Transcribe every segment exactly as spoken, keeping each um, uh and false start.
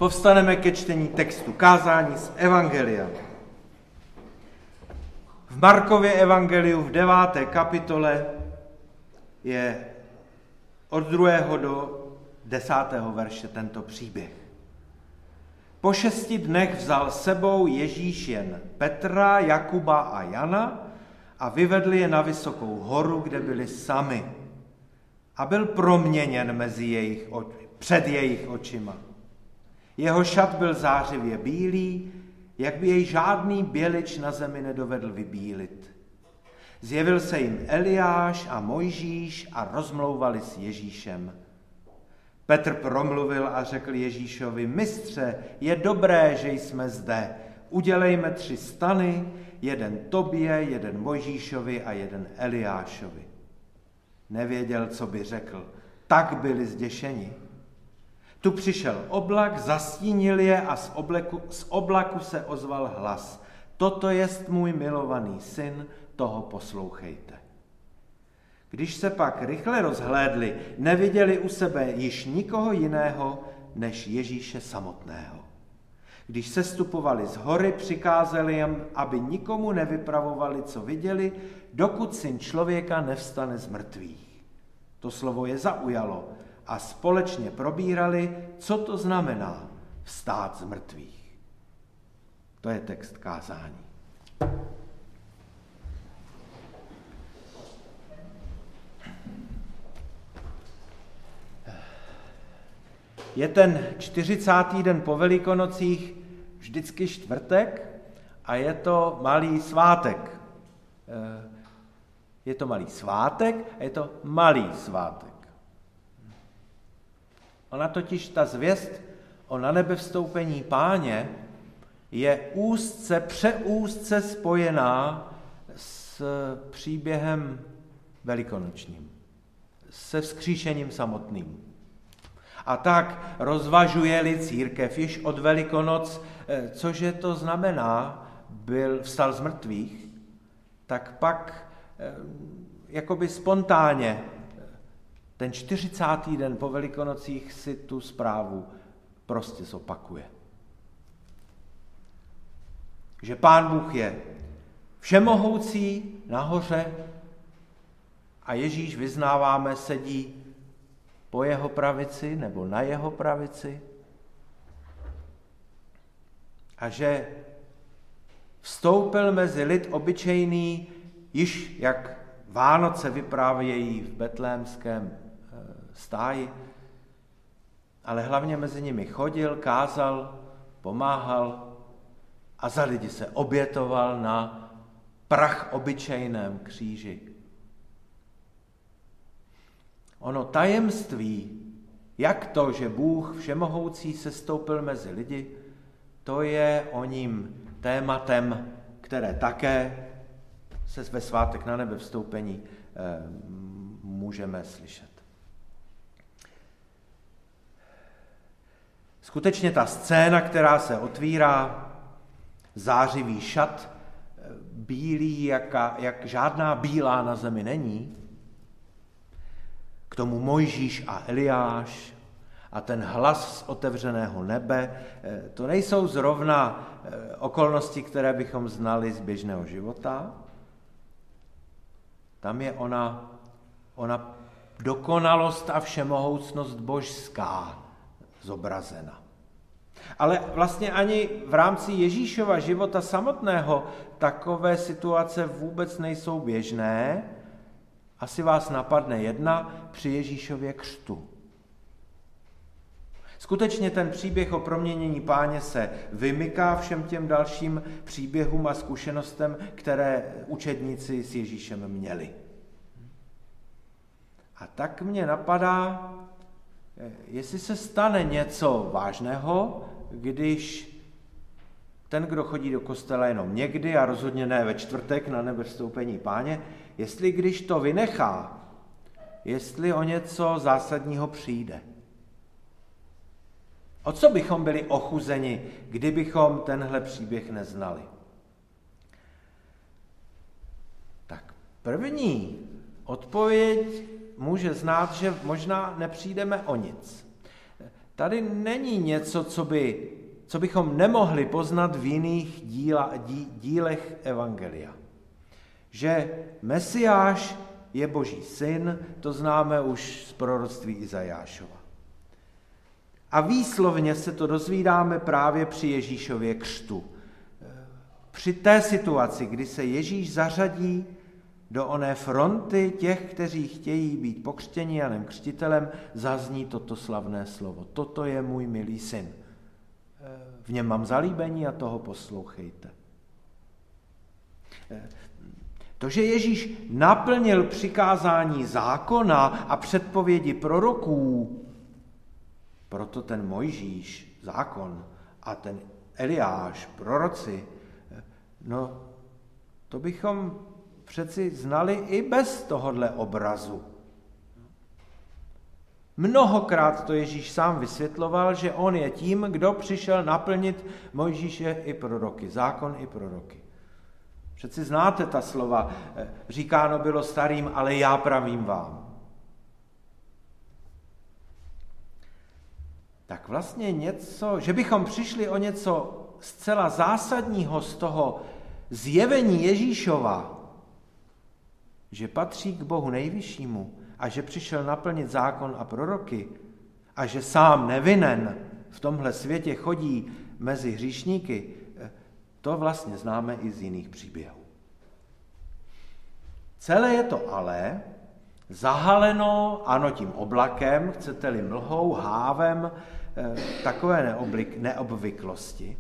Povstaneme ke čtení textu kázání z Evangelia. V Markově evangeliu v deváté kapitole je od druhého do desátého verše tento příběh. Po šesti dnech vzal sebou Ježíš jen Petra, Jakuba a Jana a vyvedl je na vysokou horu, kde byli sami. A byl proměněn mezi jejich, před jejich očima. Jeho šat byl zářivě bílý, jak by jej žádný bělič na zemi nedovedl vybílit. Zjevil se jim Eliáš a Mojžíš a rozmlouvali s Ježíšem. Petr promluvil a řekl Ježíšovi: Mistře, je dobré, že jsme zde. Udělejme tři stany, jeden tobě, jeden Mojžíšovi a jeden Eliášovi. Nevěděl, co by řekl, tak byli zděšeni. Tu přišel oblak, zastínil je a z, obleku, z oblaku se ozval hlas: Toto jest můj milovaný syn, toho poslouchejte. Když se pak rychle rozhlédli, neviděli u sebe již nikoho jiného než Ježíše samotného. Když sestupovali z hory, přikázali jim, aby nikomu nevypravovali, co viděli, dokud syn člověka nevstane z mrtvých. To slovo je zaujalo a společně probírali, co to znamená vstát z mrtvých. To je text kázání. Je ten čtyřicátý den po Velikonocích vždycky čtvrtek a je to malý svátek. Je to malý svátek a je to malý svátek. Ona totiž, ta zvěst o na nebe vstoupení Páně je úzce, přeúzce spojená s příběhem velikonočním, se vzkříšením samotným. A tak rozvažuje-li církev již od Velikonoc, cože to znamená, byl, vstal z mrtvých, tak pak jakoby spontánně ten čtyřicátý den po Velikonocích si tu zprávu prostě zopakuje. Že Pán Bůh je všemohoucí nahoře a Ježíš, vyznáváme, sedí po jeho pravici nebo na jeho pravici a že vstoupil mezi lid obyčejný, již jak Vánoce vyprávějí v betlémském stáji, ale hlavně mezi nimi chodil, kázal, pomáhal a za lidi se obětoval na prach obyčejném kříži. Ono tajemství, jak to, že Bůh všemohoucí sestoupil mezi lidi, to je oním tématem, které také se ve svátek na nebe vstoupení eh, můžeme slyšet. Skutečně ta scéna, která se otvírá, zářivý šat, bílý, jaka, jak žádná bílá na zemi není, k tomu Mojžíš a Eliáš a ten hlas z otevřeného nebe, to nejsou zrovna okolnosti, které bychom znali z běžného života. Tam je ona, ona dokonalost a všemohoucnost božská zobrazena. Ale vlastně ani v rámci Ježíšova života samotného takové situace vůbec nejsou běžné. Asi vás napadne jedna při Ježíšově křtu. Skutečně ten příběh o proměnění Páně se vymyká všem těm dalším příběhům a zkušenostem, které učedníci s Ježíšem měli. A tak mě napadá, jestli se stane něco vážného, když ten, kdo chodí do kostela jenom někdy a rozhodně ne ve čtvrtek na nebevstoupení Páně, jestli když to vynechá, jestli o něco zásadního přijde. O co bychom byli ochuzeni, kdybychom tenhle příběh neznali? Tak první odpověď může znát, že možná nepřijdeme o nic. tady není něco, co, by, co bychom nemohli poznat v jiných díla, dí, dílech Evangelia. Že Mesiáš je Boží syn, to známe už z proroctví Izajášova. A výslovně se to dozvídáme právě při Ježíšově křtu. Při té situaci, kdy se Ježíš zařadí do oné fronty těch, kteří chtějí být pokřtěni Janem Křtitelem, zazní toto slavné slovo. Toto je můj milý syn. V něm mám zalíbení a toho poslouchejte. To, že Ježíš naplnil přikázání zákona a předpovědi proroků, proto ten Mojžíš, zákon, a ten Eliáš, proroci, no to bychom přeci znali i bez tohodle obrazu. Mnohokrát to Ježíš sám vysvětloval, že on je tím, kdo přišel naplnit Mojžíše i proroky, zákon i proroky. Přeci znáte ta slova, říkáno bylo starým, ale já pravím vám. Tak vlastně něco, že bychom přišli o něco zcela zásadního z toho zjevení Ježíšova, že patří k Bohu nejvyššímu a že přišel naplnit zákon a proroky a že sám nevinen v tomhle světě chodí mezi hříšníky, to vlastně známe i z jiných příběhů. Celé je to ale zahaleno, ano, tím oblakem, chcete-li mlhou, hávem, takové neoblik, neobvyklosti.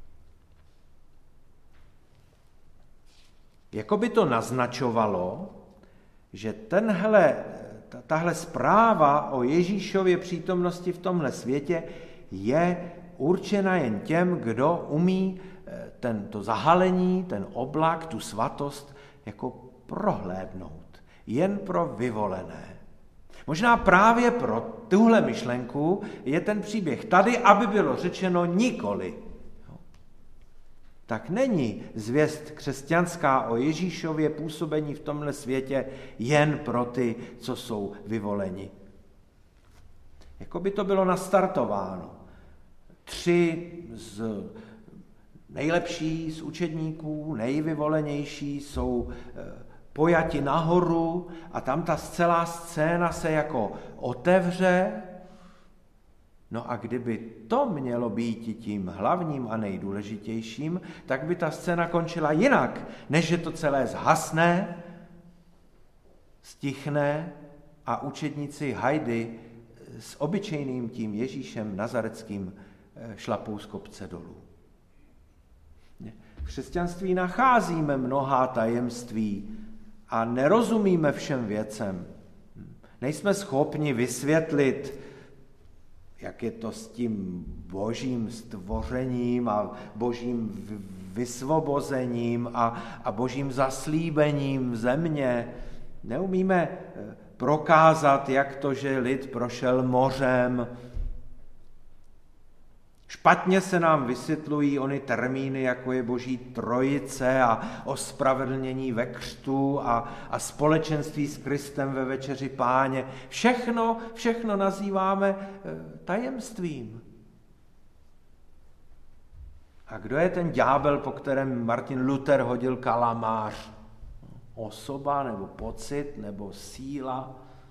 Jako by to naznačovalo, že tenhle, tahle zpráva o Ježíšově přítomnosti v tomhle světě je určena jen těm, kdo umí tento zahalení, ten oblak, tu svatost jako prohlédnout. Jen pro vyvolené. Možná právě pro tuhle myšlenku je ten příběh tady, aby bylo řečeno nikoli. Tak není zvěst křesťanská o Ježíšově působení v tomhle světě jen pro ty, co jsou vyvoleni. Jako by to bylo nastartováno. Tři z nejlepší z učedníků, nejvyvolenější jsou pojati nahoru a tam ta celá scéna se jako otevře. No a kdyby to mělo být tím hlavním a nejdůležitějším, tak by ta scéna končila jinak, než že to celé zhasne, stichne a učedníci hajdy s obyčejným tím Ježíšem nazareckým šlapou z kopce dolů. V křesťanství nacházíme mnohá tajemství a nerozumíme všem věcem. Nejsme schopni vysvětlit, jak je to s tím božím stvořením a božím vysvobozením a, a božím zaslíbením země. Neumíme prokázat, jak to, že lid prošel mořem. Špatně se nám vysvětlují ony termíny, jako je Boží trojice a ospravedlnění ve křtu a, a společenství s Kristem ve večeři Páně. Všechno, všechno nazýváme tajemstvím. A kdo je ten ďábel, po kterém Martin Luther hodil kalamář? Osoba nebo pocit nebo síla?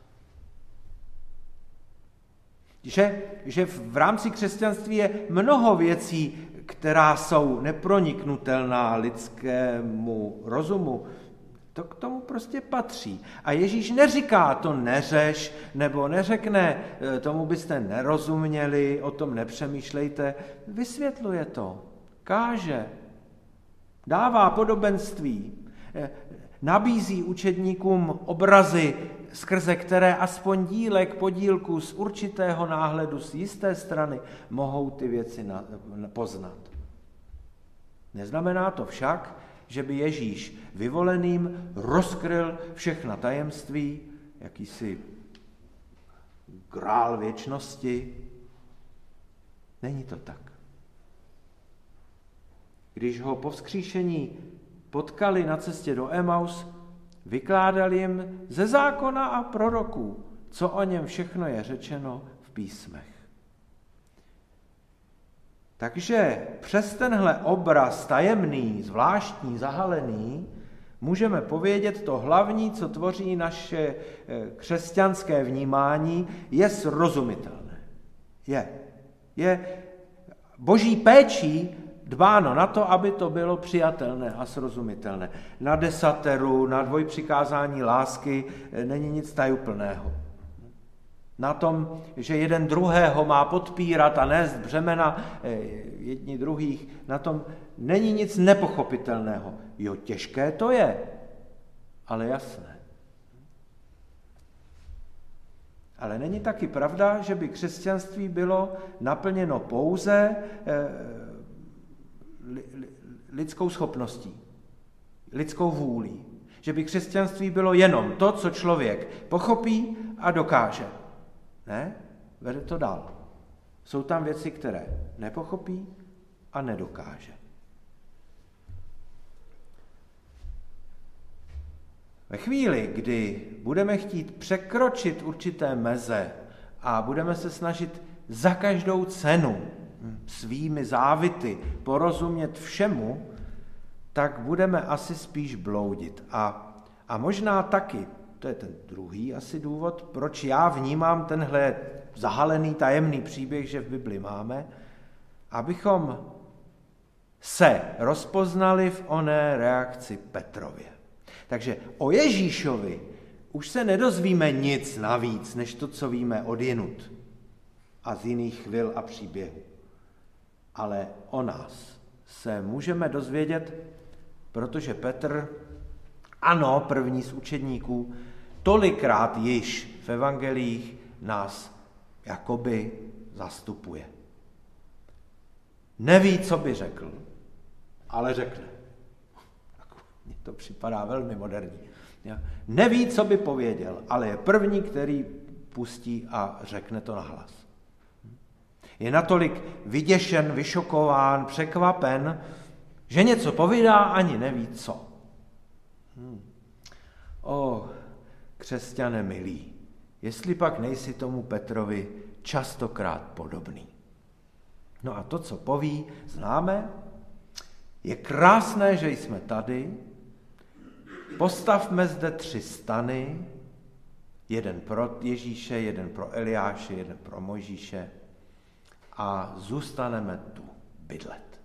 Že, že v rámci křesťanství je mnoho věcí, která jsou neproniknutelná lidskému rozumu. To k tomu prostě patří. A Ježíš neříká, to neřeš, nebo neřekne, tomu byste nerozuměli, o tom nepřemýšlejte. Vysvětluje to, káže, dává podobenství, nabízí učedníkům obrazy, skrze které aspoň dílek podílku z určitého náhledu, z jisté strany mohou ty věci poznat. Neznamená to však, že by Ježíš vyvoleným rozkryl všechna tajemství, jakýsi grál věčnosti. Není to tak. Když ho po vzkříšení potkali na cestě do Emaus, vykládal jim ze zákona a proroků, co o něm všechno je řečeno v písmech. Takže přes tenhle obraz tajemný, zvláštní, zahalený, můžeme povědět, to hlavní, co tvoří naše křesťanské vnímání, je srozumitelné. Je. Je boží péčí dbáno na to, aby to bylo přijatelné a srozumitelné. Na desateru, na dvojpřikázání lásky není nic tajuplného. Na tom, že jeden druhého má podpírat a nést břemena jedni druhých, na tom není nic nepochopitelného. Jo, těžké to je, ale jasné. Ale není taky pravda, že by křesťanství bylo naplněno pouze lidskou schopností, lidskou vůlí. Že by křesťanství bylo jenom to, co člověk pochopí a dokáže. Ne, vede to dál. Jsou tam věci, které nepochopí a nedokáže. Ve chvíli, kdy budeme chtít překročit určité meze a budeme se snažit za každou cenu svými závity porozumět všemu, tak budeme asi spíš bloudit. A, a možná taky, to je ten druhý asi důvod, proč já vnímám tenhle zahalený tajemný příběh, že v Bibli máme, abychom se rozpoznali v oné reakci Petrově. Takže o Ježíšovi už se nedozvíme nic navíc, než to, co víme odjinud a z jiných chvil a příběhů. Ale o nás se můžeme dozvědět, protože Petr, ano, první z učedníků, tolikrát již v evangelích nás jakoby zastupuje. Neví, co by řekl, ale řekne. Mně to připadá velmi moderní. Neví, co by pověděl, ale je první, který pustí a řekne to nahlas. Je natolik vyděšen, vyšokován, překvapen, že něco povídá, ani neví co. Hmm. O, křesťané milí, jestli pak nejsi tomu Petrovi častokrát podobný. No a to, co poví, známe. Je krásné, že jsme tady. Postavme zde tři stany, jeden pro Ježíše, jeden pro Eliáše, jeden pro Mojžíše a zůstaneme tu bydlet.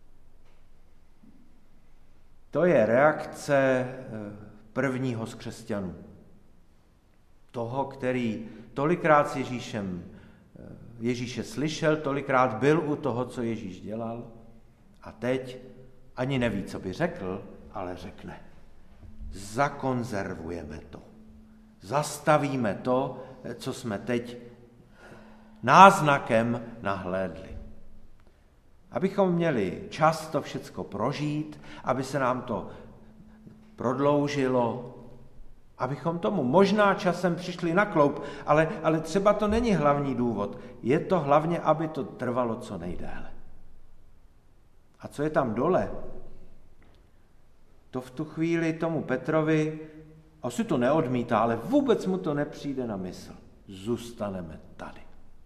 To je reakce prvního z křesťanů. Toho, který tolikrát s Ježíšem, Ježíše slyšel, tolikrát byl u toho, co Ježíš dělal a teď ani neví, co by řekl, ale řekne. Zakonzervujeme to. Zastavíme to, co jsme teď náznakem nahlédli. Abychom měli čas to všecko prožít, aby se nám to prodloužilo, abychom tomu možná časem přišli na kloup, ale, ale třeba to není hlavní důvod. Je to hlavně, aby to trvalo co nejdéle. A co je tam dole? To v tu chvíli tomu Petrovi, asi to neodmítá, ale vůbec mu to nepřijde na mysl. Zůstaneme tady.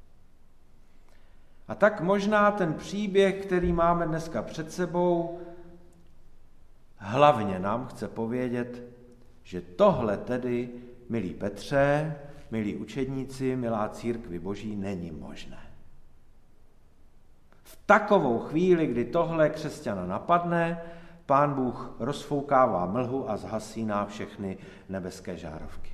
A tak možná ten příběh, který máme dneska před sebou, hlavně nám chce povědět, že tohle tedy, milí Petře, milí učedníci, milá církvi boží, není možné. V takovou chvíli, kdy tohle křesťana napadne, Pán Bůh rozfoukává mlhu a zhasíná všechny nebeské žárovky.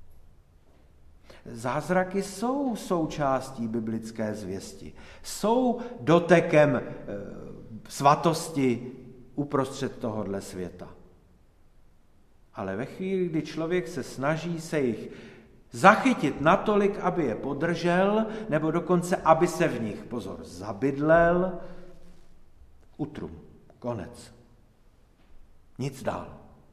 Zázraky jsou součástí biblické zvěsti. Jsou dotekem e, svatosti uprostřed tohohle světa. Ale ve chvíli, kdy člověk se snaží se jich zachytit natolik, aby je podržel, nebo dokonce, aby se v nich, pozor, zabydlel, utrum, konec. Nic dál.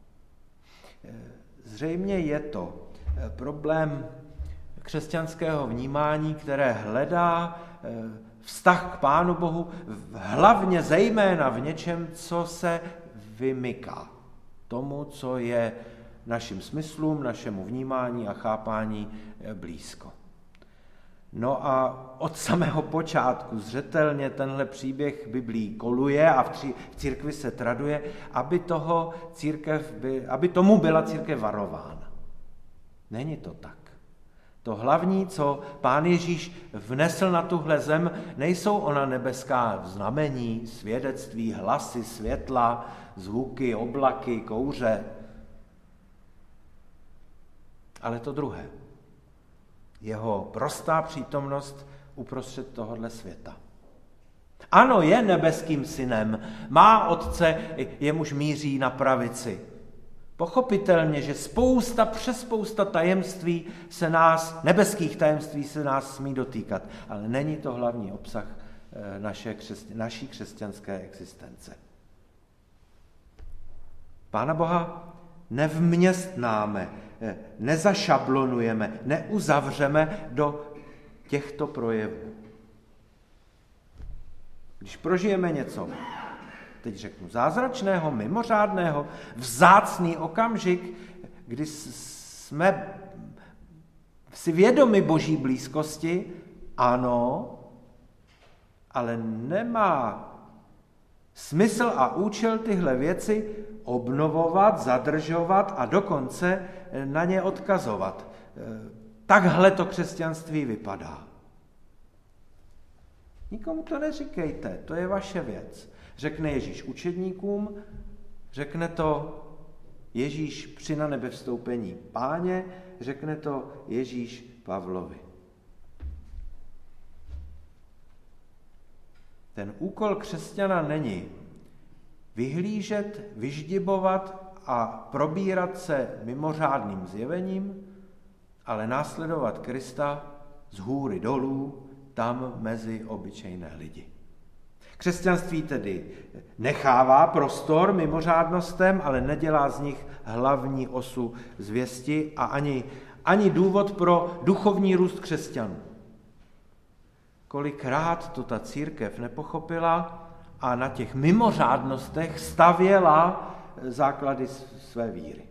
Zřejmě je to problém křesťanského vnímání, které hledá vztah k Pánu Bohu hlavně zejména v něčem, co se vymyká tomu, co je našim smyslům, našemu vnímání a chápání blízko. No a od samého počátku zřetelně tenhle příběh Biblii koluje a v, tři, v církvi se traduje, aby, toho církev by, aby tomu byla církev varována. Není to tak. To hlavní, co Pán Ježíš vnesl na tuhle zem, nejsou ona nebeská znamení, svědectví, hlasy, světla, zvuky, oblaky, kouře, ale to druhé. Jeho prostá přítomnost uprostřed tohohle světa. Ano, je nebeským synem, má otce, jemuž míří na pravici. Pochopitelně, že spousta, přes spousta tajemství se nás, nebeských tajemství se nás smí dotýkat, ale není to hlavní obsah naše křesť, naší křesťanské existence. Pána Boha nevměstnáme, nezašablonujeme, neuzavřeme do těchto projevů. Když prožijeme něco, teď řeknu, zázračného, mimořádného, vzácný okamžik, kdy jsme si vědomi Boží blízkosti, ano, ale nemá smysl a účel tyhle věci obnovovat, zadržovat a dokonce na ně odkazovat. Takhle to křesťanství vypadá. Nikomu to neříkejte, to je vaše věc. Řekne Ježíš učedníkům, řekne to Ježíš při na nebe vstoupení Páně, řekne to Ježíš Pavlovi. Ten úkol křesťana není vyhlížet, vyždibovat a probírat se mimořádným zjevením, ale následovat Krista z hůry dolů, tam mezi obyčejné lidi. Křesťanství tedy nechává prostor mimořádnostem, ale nedělá z nich hlavní osu zvěsti a ani, ani důvod pro duchovní růst křesťanů. Kolikrát to ta církev nepochopila a na těch mimořádnostech stavěla základy své víry.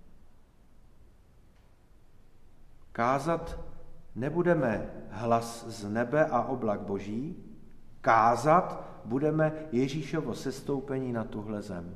Kázat nebudeme hlas z nebe a oblak boží, kázat budeme Ježíšovo sestoupení na tuhle zem.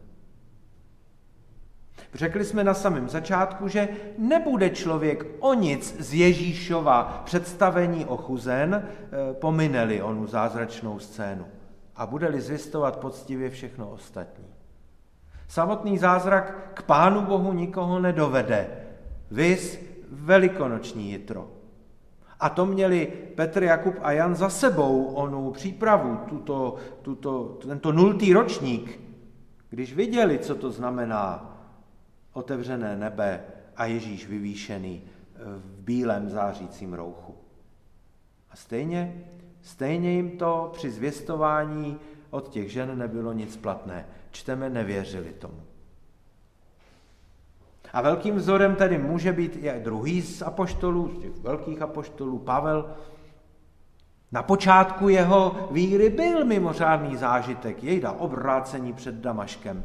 Řekli jsme na samém začátku, že nebude člověk o nic z Ježíšova představení ochuzen, pomine-li onu zázračnou scénu a bude-li zvěstovat poctivě všechno ostatní. Samotný zázrak k Pánu Bohu nikoho nedovede. Viz velikonoční jitro. A to měli Petr, Jakub a Jan za sebou, onu přípravu, tuto, tuto, tento nultý ročník, když viděli, co to znamená otevřené nebe a Ježíš vyvýšený v bílém zářícím rouchu. A stejně, stejně jim to při zvěstování od těch žen nebylo nic platné. Čteme, nevěřili tomu. A velkým vzorem tedy může být i druhý z apoštolů, z těch velkých apoštolů, Pavel. Na počátku jeho víry byl mimořádný zážitek, jejda obrácení před Damaškem.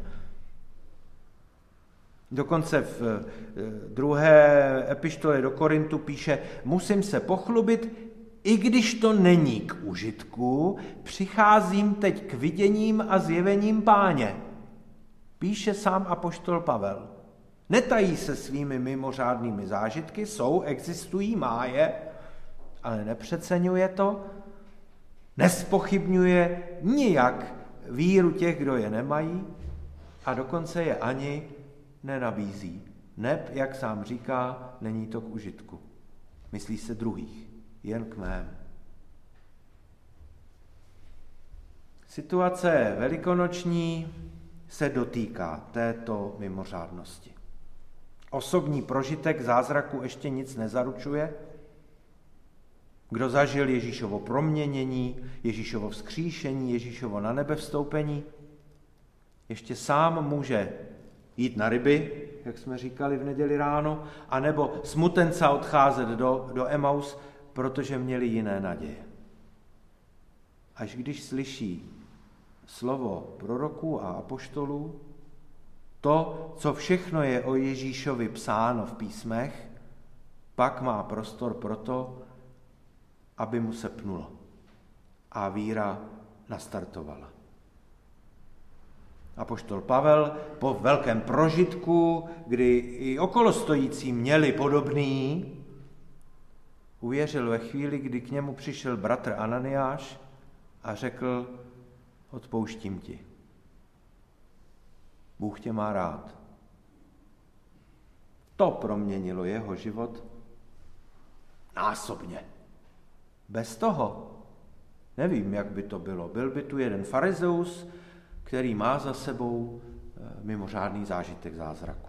Dokonce v druhé epištole do Korintu píše, musím se pochlubit, i když to není k užitku, přicházím teď k viděním a zjevením Páně. Píše sám apoštol Pavel. Netají se svými mimořádnými zážitky, jsou, existují, má je, ale nepřeceňuje to, nespochybňuje nijak víru těch, kdo je nemají a dokonce je ani nenabízí. Neb, jak sám říká, není to k užitku. Myslí se druhých, jen k mému. Situace velikonoční se dotýká této mimořádnosti. Osobní prožitek zázraku ještě nic nezaručuje. Kdo zažil Ježíšovo proměnění, Ježíšovo vzkříšení, Ježíšovo na nebe vstoupení, ještě sám může jít na ryby, jak jsme říkali v neděli ráno, anebo smutenca odcházet do, do Emaus, protože měli jiné naděje. Až když slyší slovo proroků a apoštolů, to, co všechno je o Ježíšovi psáno v písmech, pak má prostor pro to, aby mu se pnulo a víra nastartovala. Apoštol Pavel po velkém prožitku, kdy i okolostojící měli podobný, uvěřil ve chvíli, kdy k němu přišel bratr Ananiáš a řekl: odpouštím ti. Bůh tě má rád. To proměnilo jeho život násobně. Bez toho nevím, jak by to bylo. Byl by tu jeden farizeus, který má za sebou mimořádný zážitek zázraku.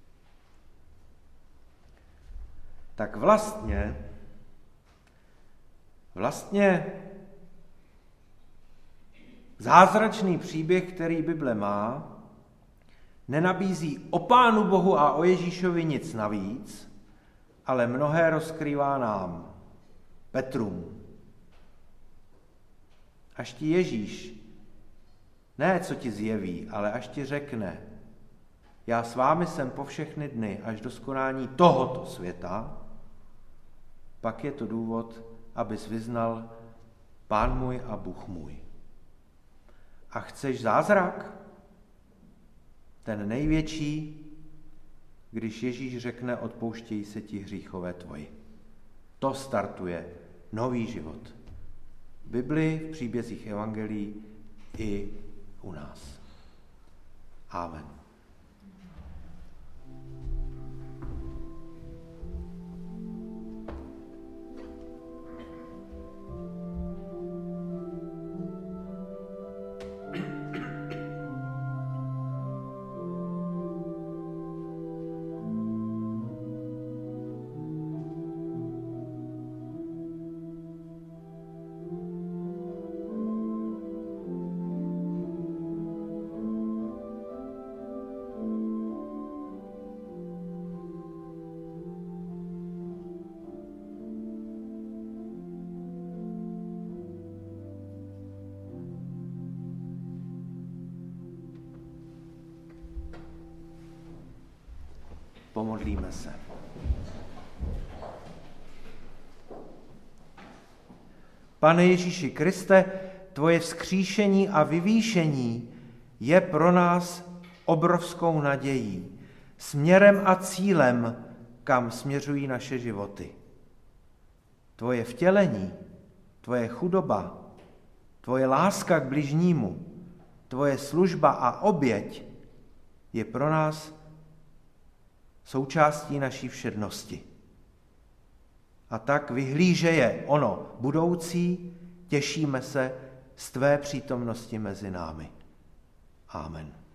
Tak vlastně, vlastně zázračný příběh, který Bible má, nenabízí o Pánu Bohu a o Ježíšovi nic navíc, ale mnohé rozkrývá nám, Petrům. Až ti Ježíš, ne co ti zjeví, ale až ti řekne: já s vámi jsem po všechny dny až do skonání tohoto světa, pak je to důvod, abys vyznal: Pán můj a Bůh můj. A chceš zázrak? Ten největší, když Ježíš řekne: odpouštějí se ti hříchové tvoji. To startuje nový život. V Biblii, v příbězích evangelií i u nás. Amen. Pomodlíme se. Pane Ježíši Kriste, tvoje vzkříšení a vyvýšení je pro nás obrovskou nadějí, směrem a cílem, kam směřují naše životy. Tvoje vtělení, tvoje chudoba, tvoje láska k bližnímu, tvoje služba a oběť je pro nás součástí naší všednosti. A tak vyhlížeje ono budoucí, těšíme se z tvé přítomnosti mezi námi. Amen.